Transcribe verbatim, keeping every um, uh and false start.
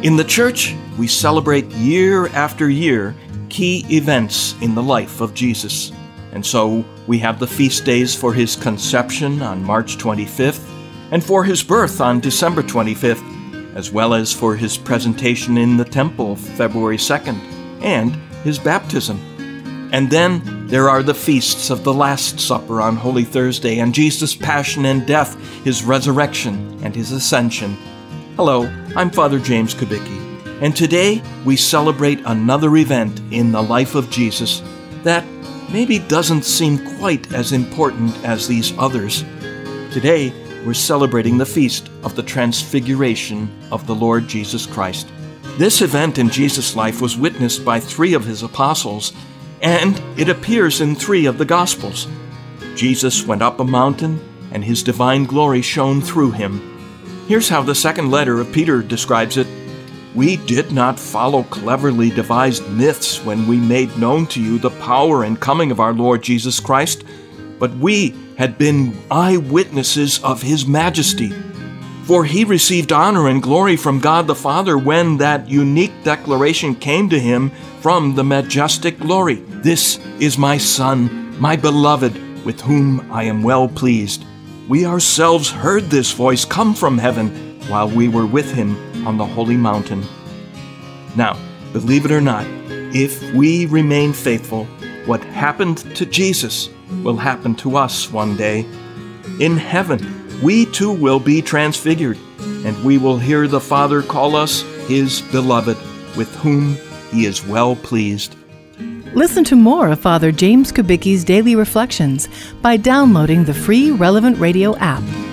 In the church, we celebrate year after year key events in the life of Jesus. And so we have the feast days for his conception on March twenty-fifth and for his birth on December twenty-fifth, as well as for his presentation in the temple February second and his baptism. And then there are the feasts of the Last Supper on Holy Thursday and Jesus' passion and death, his resurrection and his ascension. Hello, I'm Father James Kubicki, and today we celebrate another event in the life of Jesus that maybe doesn't seem quite as important as these others. Today, we're celebrating the feast of the Transfiguration of the Lord Jesus Christ. This event in Jesus' life was witnessed by three of his apostles, and it appears in three of the Gospels. Jesus went up a mountain, and his divine glory shone through him. Here's how the second letter of Peter describes it. We did not follow cleverly devised myths when we made known to you the power and coming of our Lord Jesus Christ, but we had been eyewitnesses of his majesty. For he received honor and glory from God the Father when that unique declaration came to him from the majestic glory. This is my Son, my beloved, with whom I am well pleased. We ourselves heard this voice come from heaven while we were with him on the holy mountain. Now, believe it or not, if we remain faithful, what happened to Jesus will happen to us one day. In heaven, we too will be transfigured, and we will hear the Father call us his beloved, with whom he is well pleased. Listen to more of Father James Kubicki's Daily Reflections by downloading the free Relevant Radio app.